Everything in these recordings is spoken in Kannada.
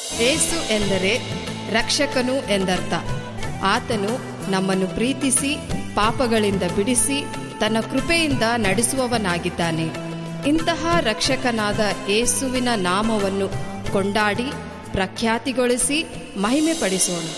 ಯೇಸು ಎಂದರೆ ರಕ್ಷಕನು ಎಂದರ್ಥ. ಆತನು ನಮ್ಮನ್ನು ಪ್ರೀತಿಸಿ ಪಾಪಗಳಿಂದ ಬಿಡಿಸಿ ತನ್ನ ಕೃಪೆಯಿಂದ ನಡೆಸುವವನಾಗಿದ್ದಾನೆ. ಇಂತಹ ರಕ್ಷಕನಾದ ಯೇಸುವಿನ ನಾಮವನ್ನು ಕೊಂಡಾಡಿ ಪ್ರಖ್ಯಾತಿಗೊಳಿಸಿ ಮಹಿಮೆ ಪಡಿಸೋಣ.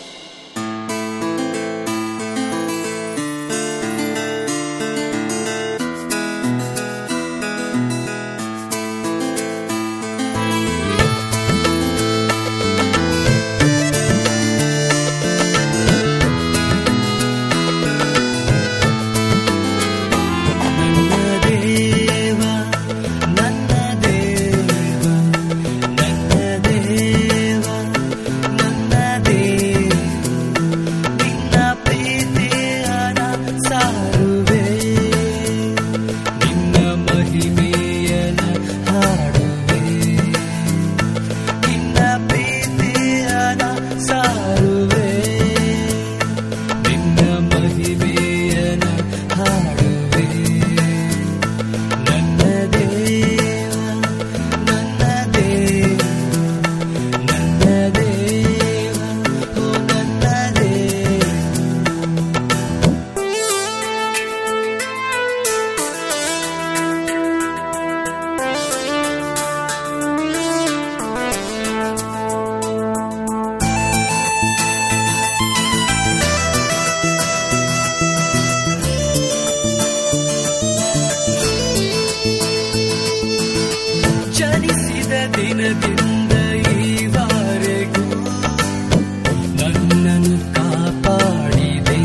ದಿನದಿಂದ ಈವರೆಗೂ ನನ್ನನ್ನು ಕಾಪಾಡಿದೆ.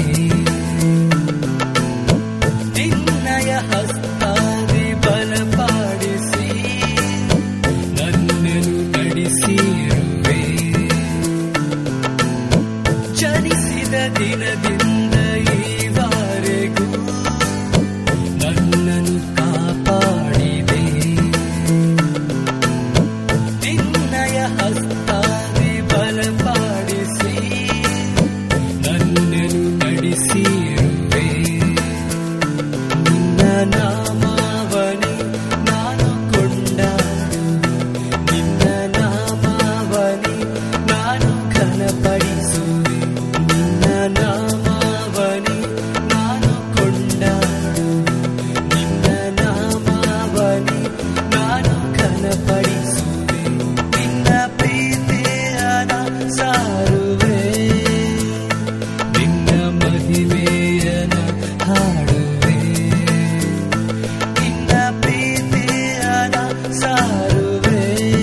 ನಿನ್ನಯ ಹಸ್ತಾದಿ ಬಲಪಡಿಸಿ ನನ್ನನ್ನು ನಡೆಸಿರುವೆ. ಜನಿಸಿದ ದಿನದಿಂದ ಈವರೆಗೂ ನನ್ನನ್ನು ಕಾಪಾಡಿದೆ. ಹಸ್ತಾದಿ ಬಲಪಡಿಸಿ ನನ್ನನ್ನು ನಡೆಸಿರುವೆ. ನಿನ್ನ ನಾಮವನೇ ನಾನು ಕೊಂಡಾಡುವೆ. ನಿನ್ನ ನಾಮವನೇ ನಾನು ಘನಪಡಿಸುವೆ. ನಿನ್ನ ನಾಮವನೇ ನಾನು ಕೊಂಡಾಡುವೆ. ನಿನ್ನ ನಾಮವನೇ ನಾನು ಘನಪಡಿಸುವೆ. ಸಾರುವೆ ನಿನ್ನ ಮಹಿಮೆಯನ ಹಾಡುವೆ. ನಿನ್ನ ಪ್ರೀತಿಯನ ಸಾರುವೆ.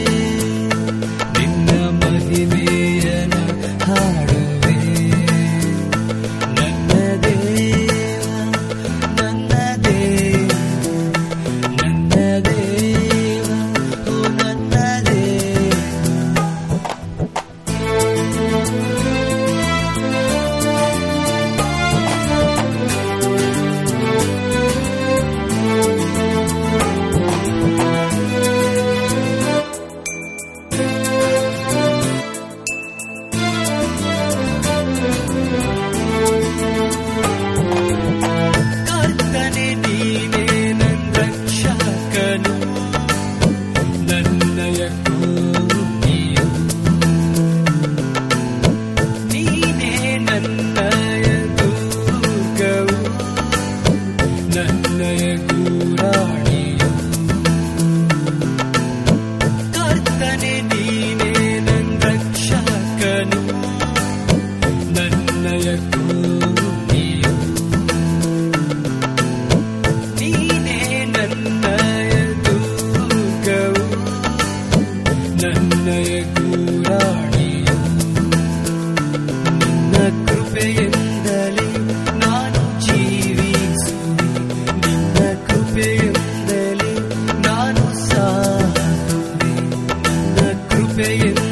ನಿನ್ನ ಮಹಿಮೆಯನ ಹಾಡುವೆ. ನನ್ನ ದೇವ ನನ್ನ ದೇವ ನನ್ನ ದೇವ ಓ ನನ್ನ ದೇವ. ಕೃಪೆಯಿಂದಲೇ